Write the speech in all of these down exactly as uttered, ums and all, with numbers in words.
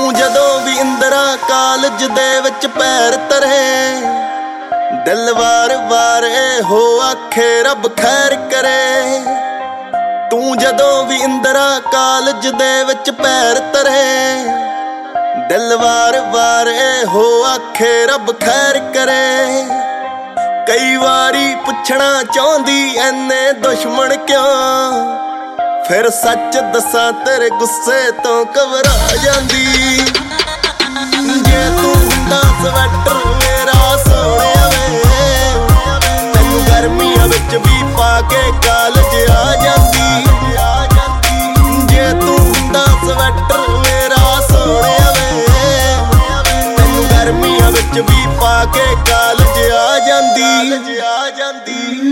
ਤੂੰ ਜਦੋਂ ਵੀ ਇੰਦਰਾ ਕਾਲਜ ਦੇ ਵਿੱਚ ਪੈਰ ਧਰੇ, ਦਿਲ ਵਾਰ ਵਾਰ ਇਹੋ ਆਖੇ ਰੱਬ ਖੈਰ ਕਰੇ। ਤੂੰ ਜਦੋਂ ਵੀ ਇੰਦਰਾ ਕਾਲਜ ਦੇ ਵਿੱਚ ਪੈਰ ਧਰੇ, ਦਿਲ ਵਾਰ ਵਾਰ ਇਹੋ ਆਖੇ ਰੱਬ ਖੈਰ ਕਰੇ। ਕਈ ਵਾਰੀ ਪੁੱਛਣਾ ਚਾਹੁੰਦੀ ਐਨੇ ਦੁਸ਼ਮਣ ਕਿਉਂ, ਫਿਰ ਸੱਚ ਦੱਸਾਂ ਤੇਰੇ ਗੁੱਸੇ ਤੋਂ ਘਬਰਾ ਜਾਂਦੀ। ਜੇ ਤੂੰ ਹੁੰਦਾ ਸਵੈਟਰ ਮੇਰਾ ਸੋਹਣਿਆ ਵੇ, ਤੈਨੂੰ ਗਰਮੀਆਂ ਵਿੱਚ ਵੀ ਪਾ ਕੇ ਕਾਲਜ ਆ ਜਾਂਦੀ। ਜੇ ਤੂੰ ਹੁੰਦਾ ਸਵੈਟਰ ਮੇਰਾ ਸੋਹਣਿਆ ਵੇ, ਤੈਨੂੰ ਗਰਮੀਆਂ ਵਿੱਚ ਵੀ ਪਾ ਕੇ ਕਾਲਜ ਆ ਜਾਂਦੀ ਆ ਜਾਂਦੀ।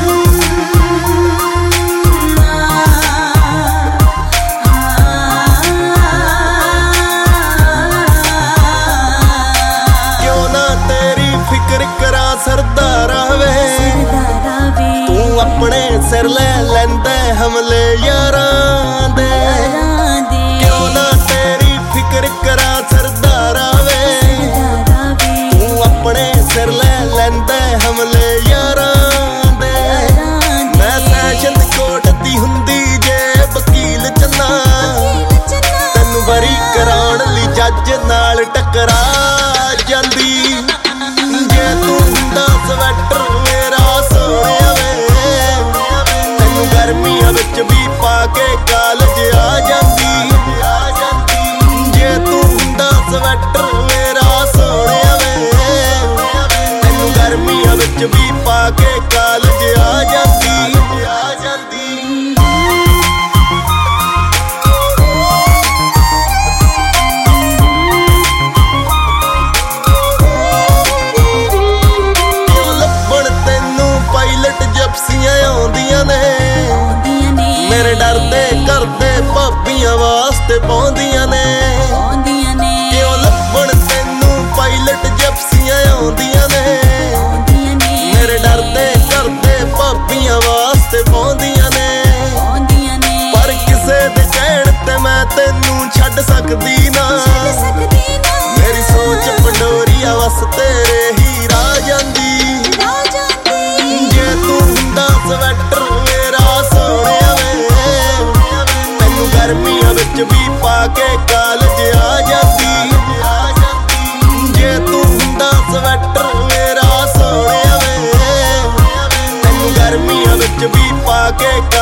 ਸਰਦਾਰਾ ਵੇ ਤੂੰ ਆਪਣੇ ਸਿਰ ਲੈ ਲੈਂਦਾ ਹਮਲੇ ਯਾਰਾਂ ਦੇ, ਕਿਉਂ ਨਾ ਤੇਰੀ ਫਿਕਰ ਕਰਾਂ ਸਰਦਾਰਾ ਵੇ ਤੂੰ ਆਪਣੇ ਸਿਰ ਲੈ ਲੈਂਦਾ ਹਮਲੇ ਯਾਰਾਂ ਦੇ। ਮੈਂ ਸੈਸ਼ਨ ਕੋਰਟ ਦੀ ਹੁੰਦੀ ਜੇ ਵਕੀਲ ਚੰਨਾ, ਤੈਨੂੰ ਬਰੀ ਕਰਾਉਣ ਲਈ ਜੱਜ ਨਾਲ ਟਕਰਾ ਜਾਂਦੀ। ਜੇ ਤੂੰ ਹੁੰਦਾ ਸਵੈਟਰ ਮੇਰਾ ਸੋਹਣਿਆ ਵੇ, ਤੈਨੂੰ ਗਰਮੀਆਂ ਵਿੱਚ ਵੀ ਪਾ ਕੇ ਕਾਲਜ ਆ ਜਾਂਦੀ। ਜੇ ਤੂੰ ਹੁੰਦਾ ਸਵੈਟਰ ਮੇਰਾ ਸੋਹਣਿਆ ਵੇ, ਤੈਨੂੰ ਗਰਮੀਆਂ ਵਿੱਚ ਵੀ ਪਾ ਕੇ ਕਾਲਜ ਆ ਜਾਂਦੀ ਆ ਜਾਂਦੀ। ਆਉਂਦੀਆਂ ਨੇ ਮੇਰੇ ਡਰਦੇ ਕਰਦੇ ਭਾਬੀਆਂ ਵਾਸਤੇ ਪਾਉਂਦੀਆਂ ਨੇ। ਕਿਉਂ ਲੱਭਣ ਤੈਨੂੰ ਪਾਇਲਟ ਜਿਪਸੀਆਂ ਆਉਂਦੀਆਂ ਨੇ, ਮੇਰੇ ਡਰਦੇ ਕਰਦੇ ਭਾਬੀਆਂ ਵਾਸਤੇ ਪਾਉਂਦੀਆਂ ਨੇ। ਪਰ ਕਿਸੇ ਦੇ ਕਹਿਣ ਤੇ ਮੈਂ ਤੈਨੂੰ ਛੱਡ ਸਕਦੀ ਨਾ, ਮੇਰੀ ਸੋਚ ਪੰਡੋਰੀਆ ਵਸ ਤੇਰੇ ਹੀ ਰਾਹ ਜਾਂਦੀ। ਜੇ ਤੂੰ ਹੁੰਦਾ ਸਵੈਟਰ ਮੇਰਾ ਸੋਹਣਿਆ ਵੇ, ਤੈਨੂੰ ਗਰਮੀਆਂ ਵਿੱਚ ਵੀ ਪਾ ਕੇ ਕਾਲਜ ਆ ਜਾਂਦੀ। ਜੇ ਤੂੰ ਹੁੰਦਾ ਸਵੈਟਰ ਮੇਰਾ ਸੋਹਣਿਆ ਵੇ, ਤੈਨੂੰ ਗਰਮੀਆਂ ਵਿੱਚ ਵੀ ਪਾ ਕੇ